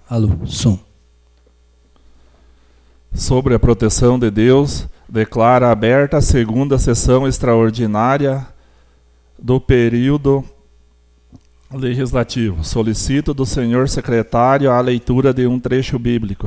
Alô, som. Sobre a proteção de Deus, declara aberta a segunda sessão extraordinária do período legislativo. Solicito do senhor secretário a leitura de um trecho bíblico.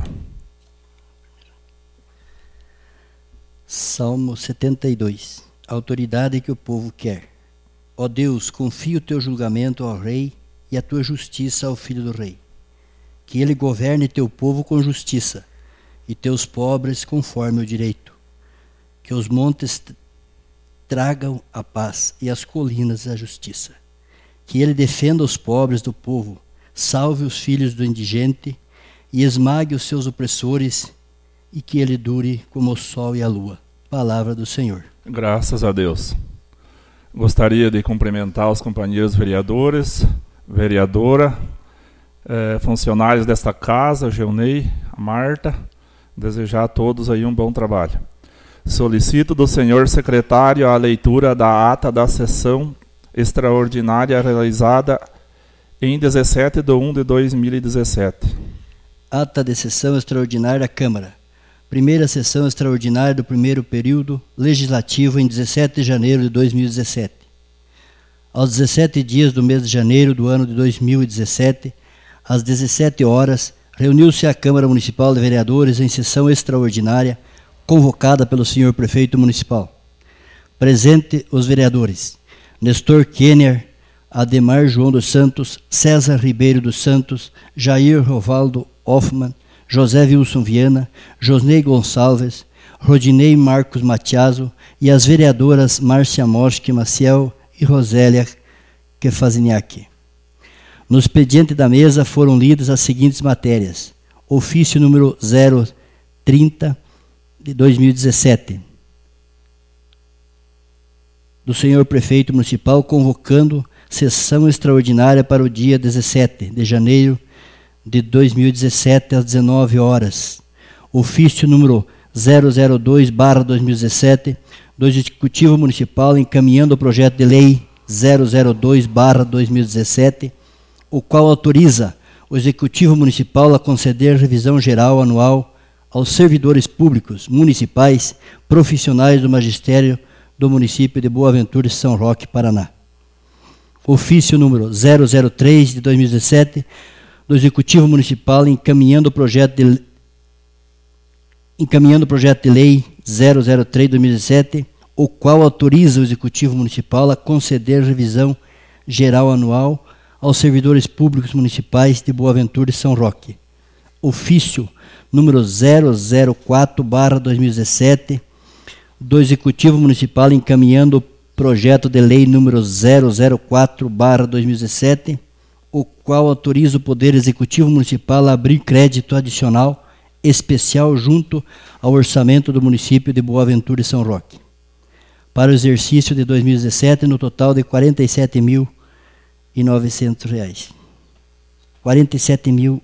Salmo 72. A autoridade que o povo quer. Ó Deus, confia o teu julgamento ao rei e a tua justiça ao filho do rei. Que ele governe teu povo com justiça e teus pobres conforme o direito. Que os montes tragam a paz e as colinas a justiça. Que ele defenda os pobres do povo, salve os filhos do indigente e esmague os seus opressores, e que ele dure como o sol e a lua. Palavra do Senhor. Graças a Deus. Gostaria de cumprimentar os companheiros vereadores, vereadora, funcionários desta casa, o Geunei, a Marta, desejar a todos aí um bom trabalho. Solicito do senhor secretário a leitura da ata da sessão extraordinária realizada em 17/1/2017. Ata de sessão extraordinária da Câmara. Primeira sessão extraordinária do primeiro período legislativo em 17 de janeiro de 2017. Aos 17 dias do mês de janeiro do ano de 2017, às 17 horas, reuniu-se a Câmara Municipal de Vereadores em sessão extraordinária, convocada pelo senhor Prefeito Municipal. Presente os vereadores: Nestor Kenner, Ademar João dos Santos, César Ribeiro dos Santos, Jair Rovaldo Hoffmann, José Wilson Viana, Josnei Gonçalves, Rodinei Marcos Matiaso e as vereadoras Márcia Moschi Maciel e Rosélia Kefaziniak. No expediente da mesa foram lidas as seguintes matérias. Ofício número 030 de 2017, do senhor Prefeito Municipal, convocando sessão extraordinária para o dia 17 de janeiro de 2017, às 19 horas. Ofício número 002/2017, do Executivo Municipal, encaminhando o projeto de lei 002/2017, o qual autoriza o Executivo Municipal a conceder revisão geral anual aos servidores públicos municipais profissionais do magistério do município de Boa Ventura e São Roque, Paraná. Ofício número 003 de 2017, do Executivo Municipal, encaminhando o projeto de lei 003 de 2017, o qual autoriza o Executivo Municipal a conceder revisão geral anual aos servidores públicos municipais de Boa Ventura e São Roque. Ofício número 004/2017, do Executivo Municipal, encaminhando o projeto de lei número 004/2017, o qual autoriza o Poder Executivo Municipal a abrir crédito adicional especial junto ao orçamento do município de Boa Ventura e São Roque, para o exercício de 2017, no total de R$ 47.900. R$ 47.000.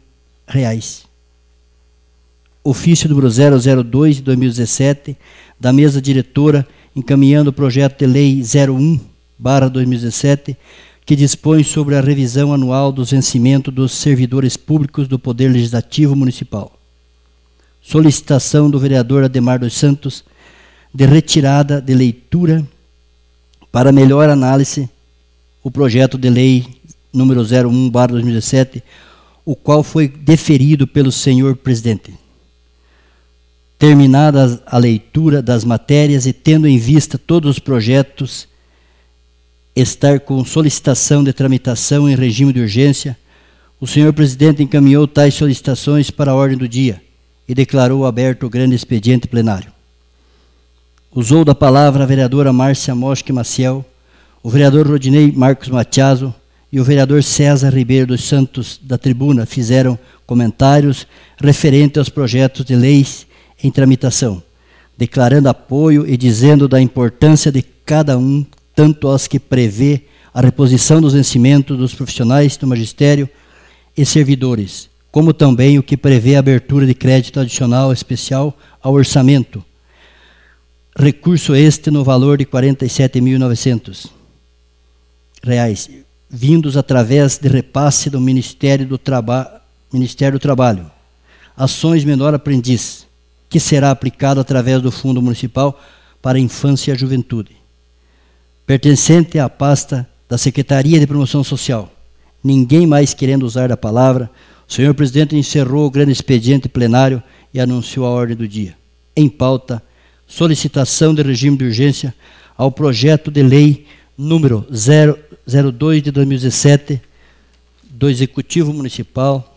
Ofício número 002 de 2017, da mesa diretora, encaminhando o projeto de lei 01/2017, que dispõe sobre a revisão anual dos vencimentos dos servidores públicos do Poder Legislativo Municipal. Solicitação do vereador Ademar dos Santos de retirada de leitura para melhor análise o projeto de lei número 01/2017, o qual foi deferido pelo senhor presidente. Terminada a leitura das matérias e tendo em vista todos os projetos estar com solicitação de tramitação em regime de urgência, o senhor presidente encaminhou tais solicitações para a ordem do dia e declarou aberto o grande expediente plenário. Usou da palavra a vereadora Márcia Moschi Maciel, o vereador Rodinei Marcos Matiaso e o vereador César Ribeiro dos Santos, da tribuna, fizeram comentários referentes aos projetos de leis em tramitação, declarando apoio e dizendo da importância de cada um, tanto aos que prevê a reposição dos vencimentos dos profissionais do magistério e servidores, como também o que prevê a abertura de crédito adicional especial ao orçamento. Recurso este no valor de R$ 47.900, vindos através de repasse do Ministério do Trabalho, Ministério do Trabalho, Ações Menor Aprendiz, que será aplicado através do Fundo Municipal para a Infância e a Juventude. Pertencente à pasta da Secretaria de Promoção Social. Ninguém mais querendo usar da palavra, o senhor presidente encerrou o grande expediente plenário e anunciou a ordem do dia. Em pauta, solicitação de regime de urgência ao projeto de lei número 002 de 2017 do Executivo Municipal,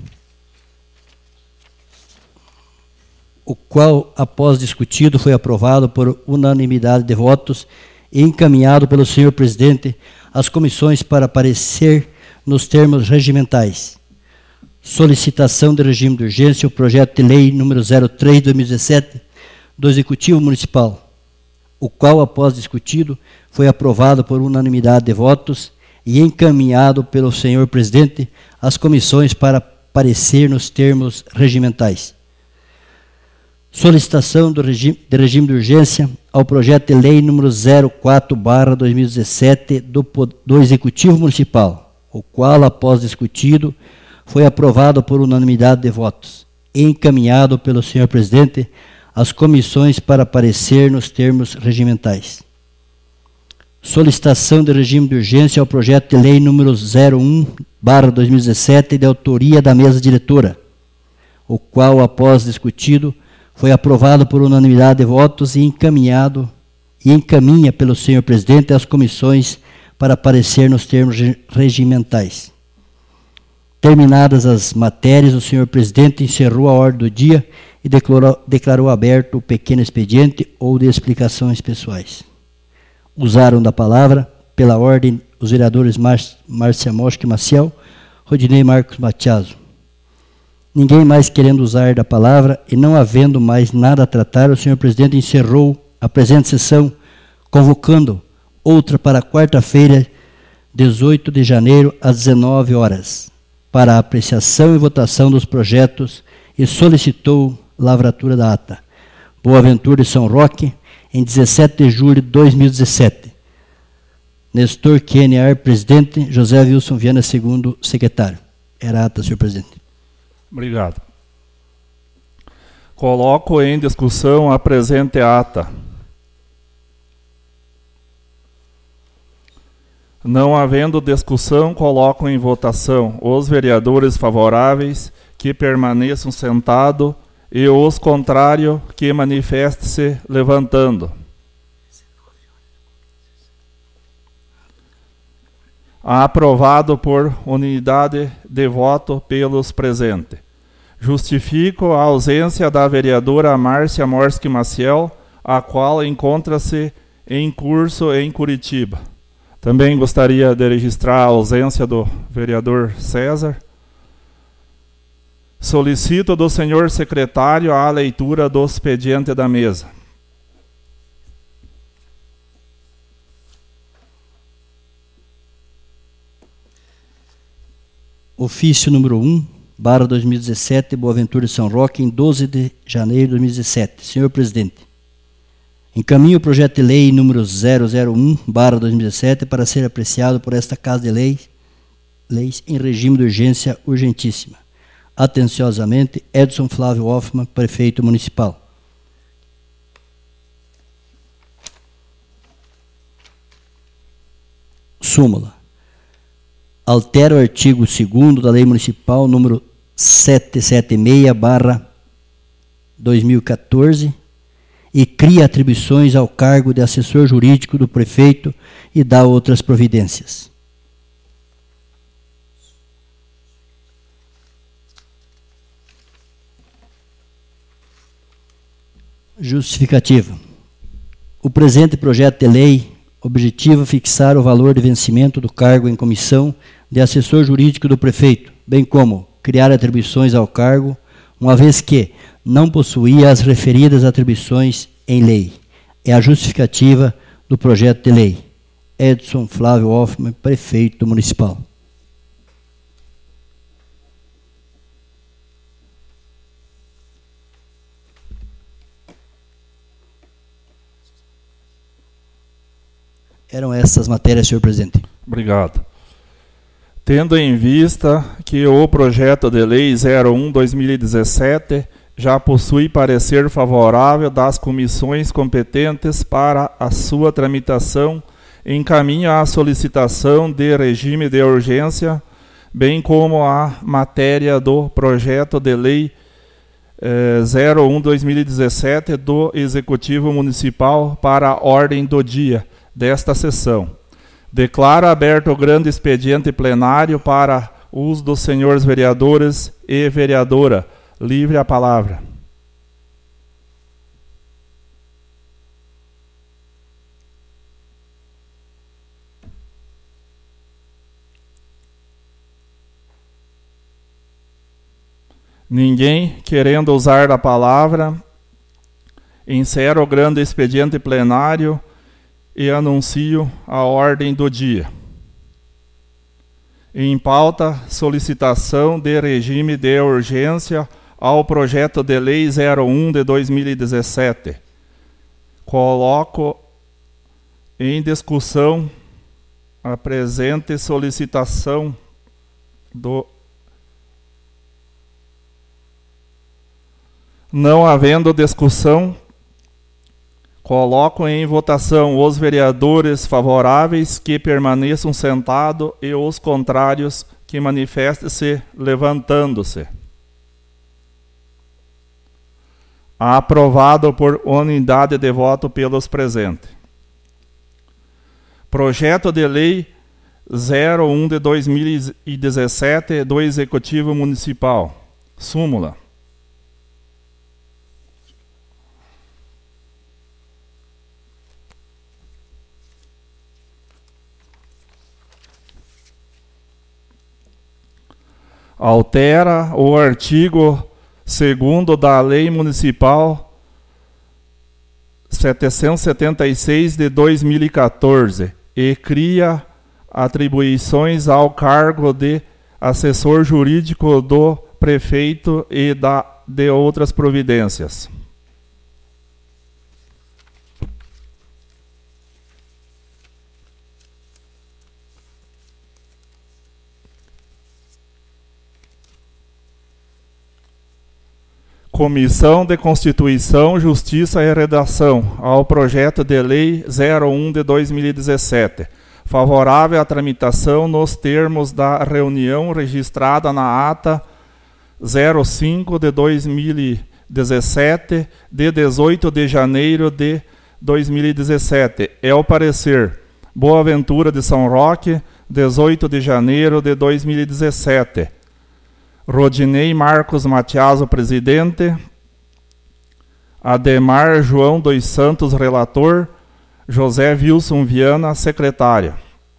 o qual, após discutido, foi aprovado por unanimidade de votos e encaminhado pelo senhor presidente às comissões para parecer nos termos regimentais. Solicitação de regime de urgência ao projeto de lei número 03 de 2017 do Executivo Municipal, o qual, após discutido, foi aprovado por unanimidade de votos e encaminhado pelo senhor presidente às comissões para parecer nos termos regimentais. Solicitação de regime de urgência ao projeto de lei número 04/2017 do Executivo Municipal, o qual, após discutido, foi aprovado por unanimidade de votos e encaminhado pelo senhor presidente às comissões para parecer nos termos regimentais. Solicitação de regime de urgência ao projeto de lei número 01/2017 de autoria da mesa diretora, o qual, após discutido, foi aprovado por unanimidade de votos e encaminha pelo senhor presidente às comissões para parecer nos termos regimentais. Terminadas as matérias, o senhor presidente encerrou a ordem do dia e declarou aberto o pequeno expediente ou de explicações pessoais. Usaram da palavra, pela ordem, os vereadores Márcia Mosque Maciel, Rodinei Marcos Matiaso. Ninguém mais querendo usar da palavra e não havendo mais nada a tratar, o senhor presidente encerrou a presente sessão, convocando outra para quarta-feira, 18 de janeiro, às 19 horas, para a apreciação e votação dos projetos e solicitou lavratura da ata. Boa Ventura de São Roque, em 17 de julho de 2017. Nestor Keniar, presidente, José Wilson Viana, segundo secretário. Era a ata, senhor presidente. Obrigado. Coloco em discussão a presente ata. Não havendo discussão, coloco em votação os vereadores favoráveis que permaneçam sentados e os contrários que manifestem-se levantando. Aprovado por unidade de voto pelos presentes. Justifico a ausência da vereadora Márcia Mosque Maciel, a qual encontra-se em curso em Curitiba. Também gostaria de registrar a ausência do vereador César. Solicito do senhor secretário a leitura do expediente da mesa. Ofício número 1/2017, Boa Ventura de São Roque, em 12 de janeiro de 2017. Senhor presidente, encaminho o projeto de lei número 001/2017 para ser apreciado por esta Casa de Leis em regime de urgência urgentíssima. Atenciosamente, Edson Flávio Hoffmann, prefeito municipal. Súmula. Altera o artigo 2º da Lei Municipal número 776/2014 e cria atribuições ao cargo de assessor jurídico do prefeito e dá outras providências. Justificativa. O presente projeto de lei objetiva fixar o valor de vencimento do cargo em comissão de assessor jurídico do prefeito, bem como criar atribuições ao cargo, uma vez que não possuía as referidas atribuições em lei. É a justificativa do projeto de lei. Edson Flávio Hoffmann, prefeito municipal. Eram essas matérias, senhor presidente. Obrigado. Tendo em vista que o projeto de lei 01/2017 já possui parecer favorável das comissões competentes para a sua tramitação, encaminho a solicitação de regime de urgência, bem como a matéria do projeto de lei 01/2017 do Executivo Municipal para a ordem do dia desta sessão. Declaro aberto o grande expediente plenário para uso dos senhores vereadores e vereadora. Livre a palavra. Ninguém querendo usar da palavra, encerro o grande expediente plenário e anuncio a ordem do dia. Em pauta, solicitação de regime de urgência ao projeto de lei 01/2017. Coloco em discussão a presente solicitação do... Não havendo discussão, coloco em votação os vereadores favoráveis que permaneçam sentados e os contrários que manifestem-se levantando-se. Aprovado por unanimidade de voto pelos presentes. Projeto de lei 01/2017 do Executivo Municipal. Súmula. Altera o artigo 2º da Lei Municipal 776 de 2014 e cria atribuições ao cargo de assessor jurídico do prefeito e de outras providências. Comissão de Constituição, Justiça e Redação ao projeto de lei 01/2017. Favorável à tramitação nos termos da reunião registrada na ata 05/2017, de 18 de janeiro de 2017. É o parecer. Boa Ventura de São Roque, 18 de janeiro de 2017. Rodinei Marcos Matiaso, presidente. Ademar João dos Santos, relator. José Wilson Viana, secretário.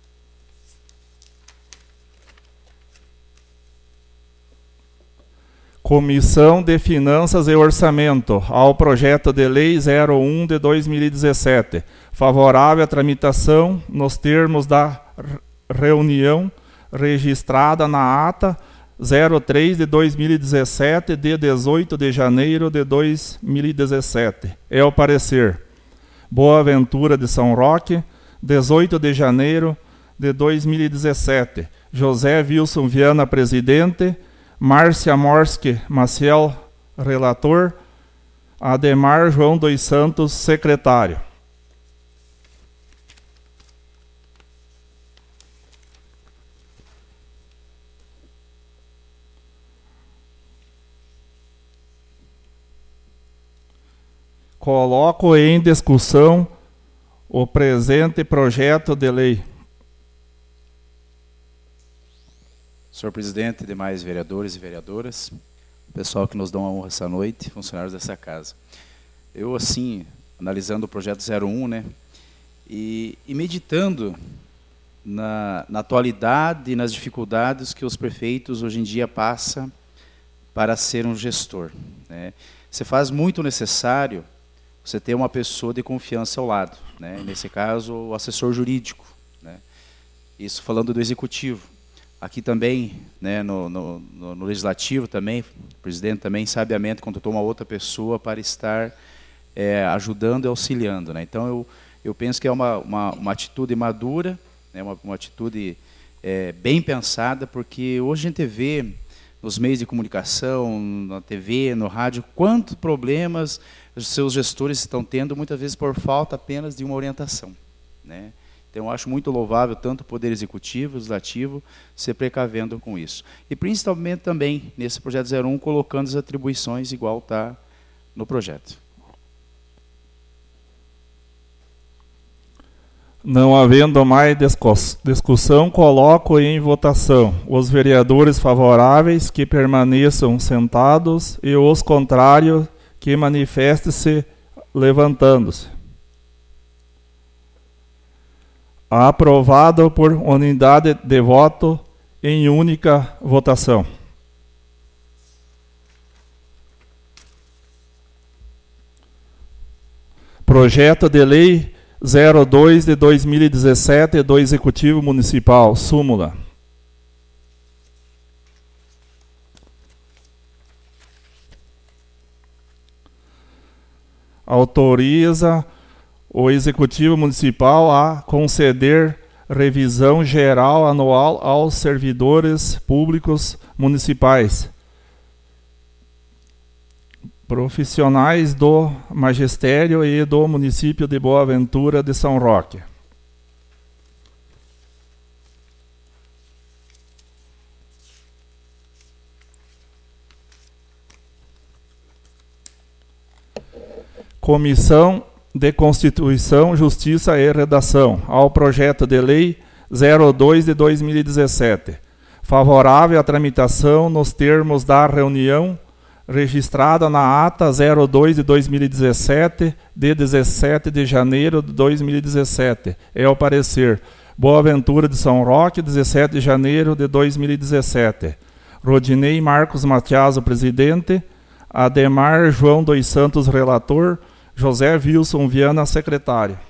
Comissão de Finanças e Orçamento ao projeto de lei 01/2017. Favorável à tramitação nos termos da reunião registrada na ata 03/2017, de 18 de janeiro de 2017. É o parecer. Boa Ventura de São Roque, 18 de janeiro de 2017. José Wilson Viana, presidente. Márcia Morski Maciel, relator. Ademar João dos Santos, secretário. Coloco em discussão o presente projeto de lei. Senhor presidente, demais vereadores e vereadoras, pessoal que nos dão a honra essa noite, funcionários dessa casa. Eu, assim, analisando o projeto 01, né, e meditando na atualidade e nas dificuldades que os prefeitos hoje em dia passam para ser um gestor, né. Se faz muito necessário você ter uma pessoa de confiança ao lado, né? Nesse caso, o assessor jurídico, né? Isso falando do executivo. Aqui também, né, no legislativo também, o presidente também sabiamente contratou uma outra pessoa para estar ajudando e auxiliando, né? Então eu penso que é uma atitude madura, né, uma atitude bem pensada, porque hoje a gente vê nos meios de comunicação, na TV, no rádio, quantos problemas os seus gestores estão tendo, muitas vezes por falta apenas de uma orientação, né? Então, eu acho muito louvável tanto o Poder Executivo, o Legislativo, se precavendo com isso. E principalmente também, nesse projeto 01, colocando as atribuições igual está no projeto. Não havendo mais discussão, coloco em votação os vereadores favoráveis que permaneçam sentados e os contrários que manifestem-se levantando-se. Aprovado por unidade de voto em única votação. Projeto de Lei 02 de 2017 do Executivo Municipal, súmula. Autoriza o Executivo Municipal a conceder revisão geral anual aos servidores públicos municipais, profissionais do magistério e do município de Boa Ventura de São Roque. Comissão de Constituição, Justiça e Redação ao projeto de Lei 02 de 2017. Favorável à tramitação nos termos da reunião registrada na ata 02 de 2017, de 17 de janeiro de 2017. É o parecer. Boa Ventura de São Roque, 17 de janeiro de 2017. Rodinei Marcos Matiaso, presidente. Ademar João dos Santos, relator. José Wilson Viana, secretário.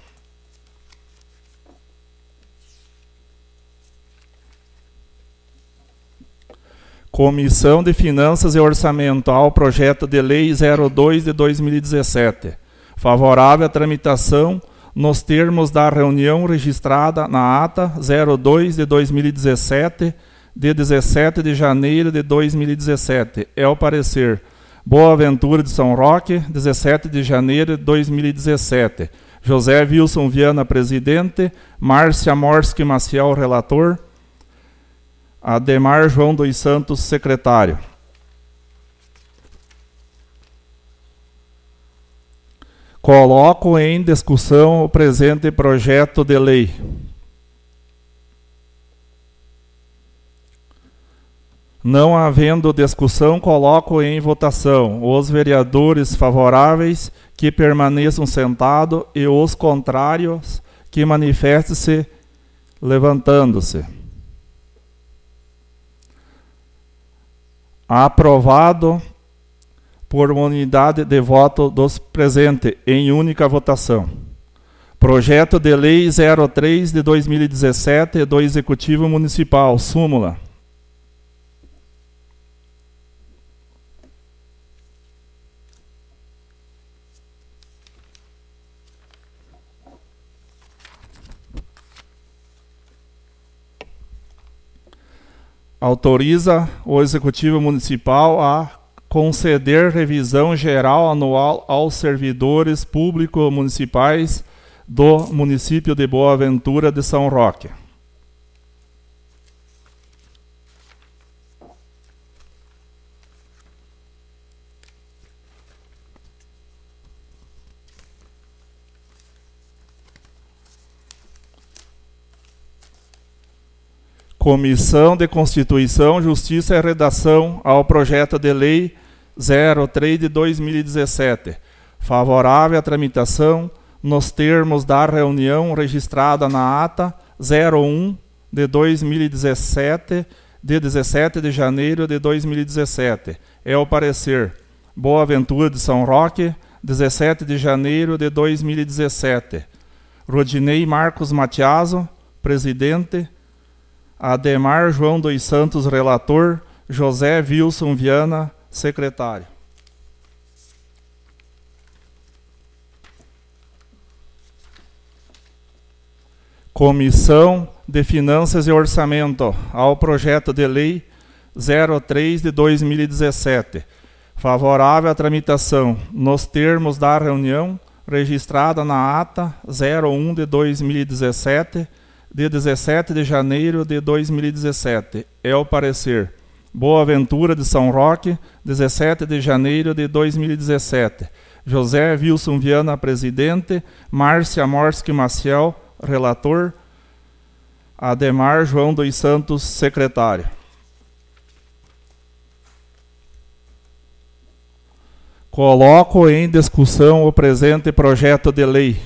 Comissão de Finanças e Orçamento ao projeto de Lei 02 de 2017. Favorável à tramitação nos termos da reunião registrada na ata 02 de 2017, de 17 de janeiro de 2017. É o parecer. Boa Ventura de São Roque, 17 de janeiro de 2017. José Wilson Viana, presidente. Márcia Morski Maciel, relator. Ademar João dos Santos, secretário. Coloco em discussão o presente projeto de lei. Não havendo discussão, coloco em votação os vereadores favoráveis que permaneçam sentados e os contrários que manifestem-se levantando-se. Aprovado por unidade de voto dos presentes, em única votação. Projeto de Lei 03 de 2017 do Executivo Municipal, súmula. Autoriza o Executivo Municipal a conceder revisão geral anual aos servidores públicos municipais do município de Boa Ventura de São Roque. Comissão de Constituição, Justiça e Redação ao projeto de Lei 03 de 2017. Favorável à tramitação nos termos da reunião registrada na ata 01 de 2017, de 17 de janeiro de 2017. É o parecer. Boa Ventura de São Roque, 17 de janeiro de 2017. Rodinei Marcos Matiaso, presidente. Ademar João dos Santos, relator. José Wilson Viana, secretário. Comissão de Finanças e Orçamento ao projeto de lei 03 de 2017. Favorável à tramitação nos termos da reunião registrada na ata 01 de 2017, de 17 de janeiro de 2017. É o parecer. Boa Ventura de São Roque, 17 de janeiro de 2017. José Wilson Viana, presidente. Márcia Morski Maciel, relator. Ademar João dos Santos, secretário. Coloco em discussão o presente projeto de lei.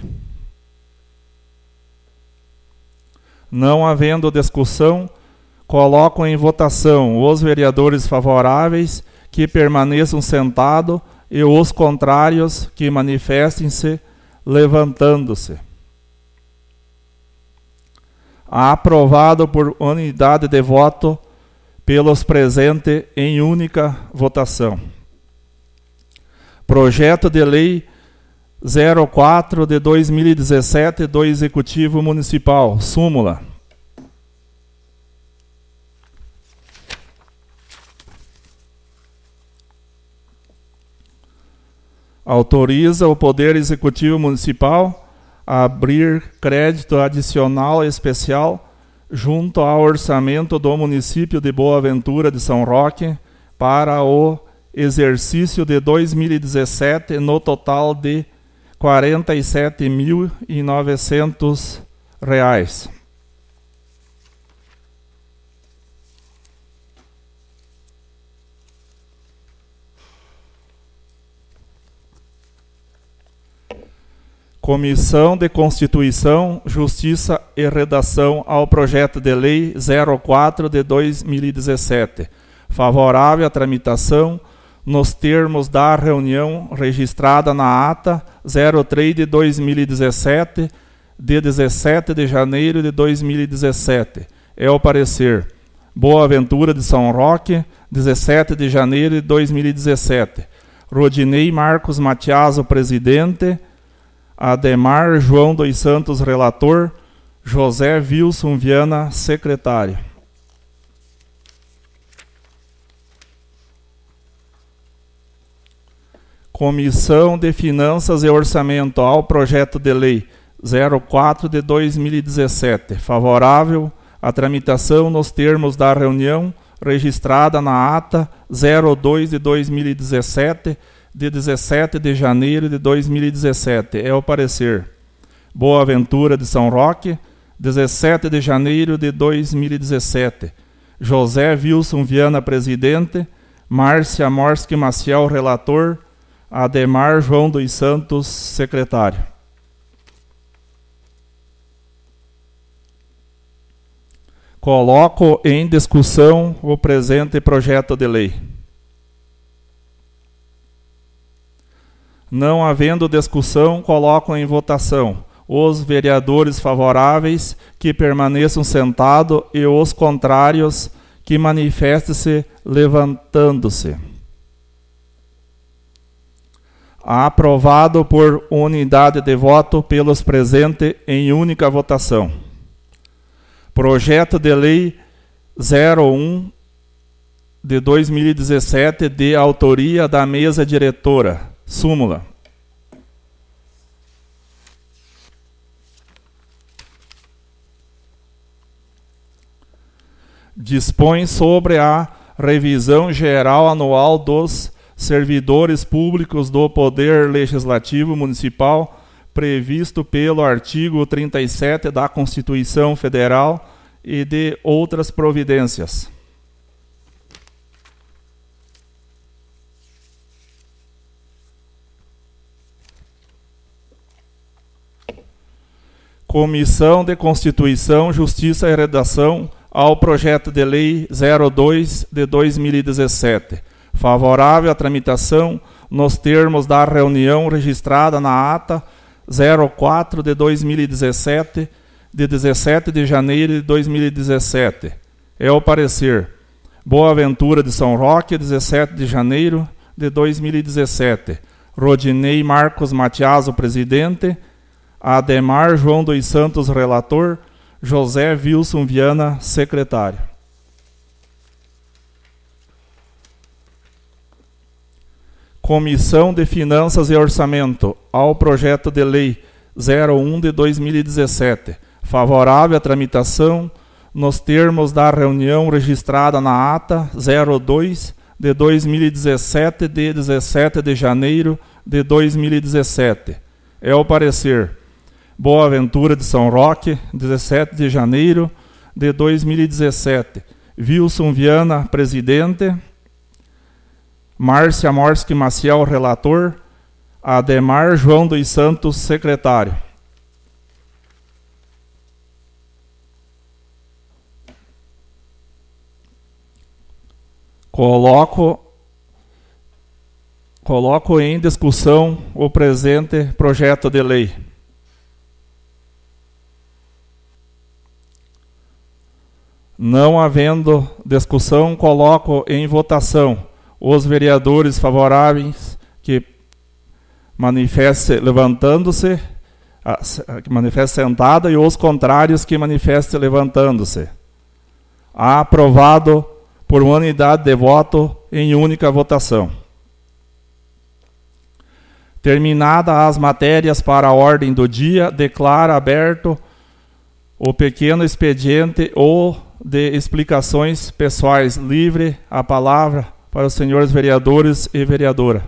Não havendo discussão, coloco em votação os vereadores favoráveis que permaneçam sentados e os contrários que manifestem-se levantando-se. Aprovado por unidade de voto pelos presentes em única votação. Projeto de lei 04 de 2017 do Executivo Municipal, súmula. Autoriza o Poder Executivo Municipal a abrir crédito adicional especial junto ao orçamento do município de Boa Ventura de São Roque para o exercício de 2017 no total de R$ 47.900. Comissão de Constituição, Justiça e Redação ao projeto de lei 04 de 2017. Favorável à tramitação nos termos da reunião registrada na ata 03 de 2017, de 17 de janeiro de 2017. É o parecer. Boa Ventura de São Roque, 17 de janeiro de 2017. Rodinei Marcos Matiaso, presidente. Ademar João dos Santos, relator. José Wilson Viana, secretário. Comissão de Finanças e Orçamento ao projeto de lei 04 de 2017. Favorável à tramitação nos termos da reunião registrada na ata 02 de 2017, de 17 de janeiro de 2017. É o parecer. Boa Ventura de São Roque, 17 de janeiro de 2017. José Wilson Viana, presidente. Márcia Morski Maciel, relator. Ademar João dos Santos, secretário. Coloco em discussão o presente projeto de lei. Não havendo discussão, coloco em votação os vereadores favoráveis que permaneçam sentados e os contrários que manifestem-se levantando-se. Aprovado por unidade de voto pelos presentes em única votação. Projeto de lei 01 de 2017, de autoria da mesa diretora. Súmula. Dispõe sobre a revisão geral anual dos servidores públicos do Poder Legislativo Municipal, previsto pelo artigo 37 da Constituição Federal e de outras providências. Comissão de Constituição, Justiça e Redação ao projeto de lei 02 de 2017. Favorável à tramitação nos termos da reunião registrada na ata 04 de 2017, de 17 de janeiro de 2017. É o parecer. Boa Ventura de São Roque, 17 de janeiro de 2017. Rodinei Marcos Matiaso, presidente. Ademar João dos Santos, relator. José Wilson Viana, secretário. Comissão de Finanças e Orçamento ao projeto de lei 01 de 2017, favorável à tramitação nos termos da reunião registrada na ata 02 de 2017, de 17 de janeiro de 2017. É o parecer Boa Ventura de São Roque, 17 de janeiro de 2017. Wilson Viana, presidente. Márcia Morski Maciel, relator. Ademar João dos Santos, secretário. Coloco em discussão o presente projeto de lei. Não havendo discussão, coloco em votação os vereadores favoráveis que manifestem levantando-se, que manifestem sentada, e os contrários que manifestem levantando-se. Aprovado por unanimidade de voto em única votação. Terminadas as matérias para a ordem do dia, declaro aberto o pequeno expediente ou de explicações pessoais. Livre a palavra para os senhores vereadores e vereadora.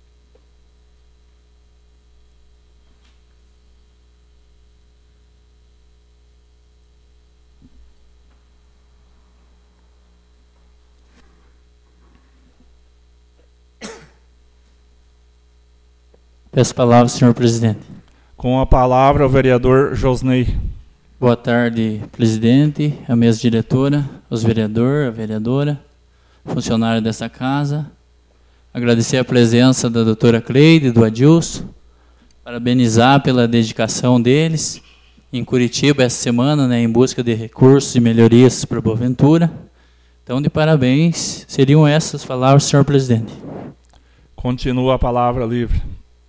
Peço a palavra, senhor presidente. Com a palavra, o vereador Josney. Boa tarde, presidente, a mesa diretora, os vereadores, a vereadora, funcionários dessa casa. Agradecer a presença da doutora Cleide e do Adilson. Parabenizar pela dedicação deles em Curitiba essa semana, né, em busca de recursos e melhorias para a Boa Ventura. Então, de parabéns. Seriam essas palavras, senhor presidente. Continua a palavra livre.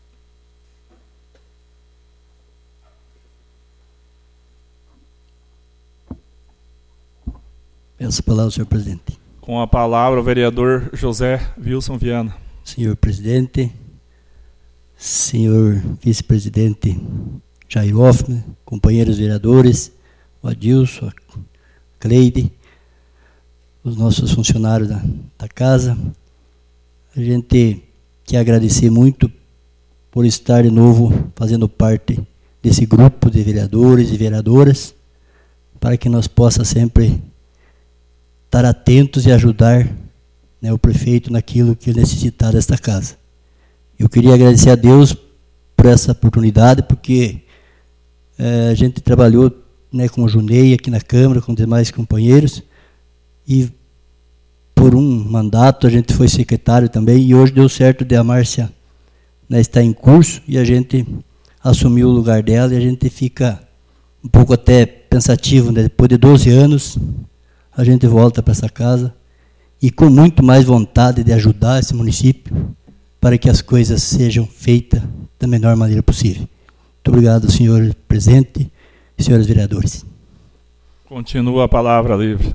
Peço a palavra, senhor presidente. Com a palavra, o vereador José Wilson Viana. Senhor presidente, senhor vice-presidente Jair Hoffman, companheiros vereadores, o Adilson, a Cleide, os nossos funcionários da casa, a gente quer agradecer muito por estar de novo fazendo parte desse grupo de vereadores e vereadoras, para que nós possamos sempre estar atentos e ajudar, né, o prefeito naquilo que ele necessitar desta casa. Eu queria agradecer a Deus por essa oportunidade, porque a gente trabalhou, né, com o Junei aqui na Câmara, com os demais companheiros, e por um mandato a gente foi secretário também, e hoje deu certo de a Márcia, né, estar em curso, e a gente assumiu o lugar dela, e a gente fica um pouco até pensativo, né, depois de 12 anos, a gente volta para essa casa e com muito mais vontade de ajudar esse município para que as coisas sejam feitas da melhor maneira possível. Muito obrigado, senhor presidente e senhores vereadores. Continua a palavra livre.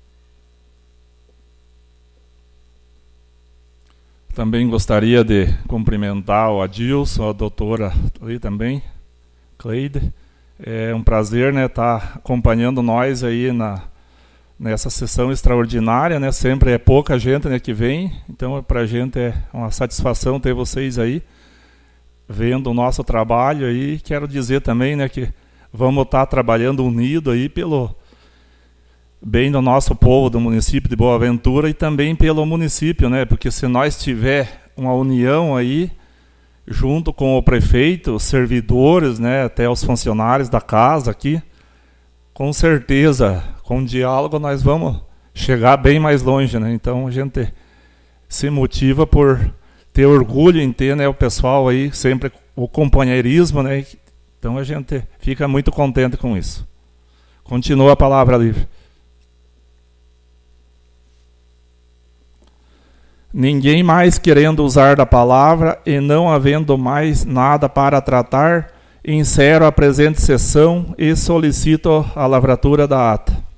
Também gostaria de cumprimentar o Adilson, a doutora ali também, Cleide. É um prazer, né, estar acompanhando nós aí nessa sessão extraordinária, né? Sempre é pouca gente, né, que vem, então para a gente é uma satisfação ter vocês aí vendo o nosso trabalho aí. Quero dizer também, né, que vamos estar trabalhando unido aí pelo bem do nosso povo do município de Boa Ventura e também pelo município, né? Porque se nós tiver uma união aí junto com o prefeito, os servidores, né, até os funcionários da casa aqui, com certeza, com diálogo nós vamos chegar bem mais longe, né? Então a gente se motiva por ter orgulho em ter, né, o pessoal aí, sempre o companheirismo, né? Então a gente fica muito contente com isso. Continua a palavra livre. Ninguém mais querendo usar da palavra e não havendo mais nada para tratar, Encerro a presente sessão e solicito a lavratura da ata.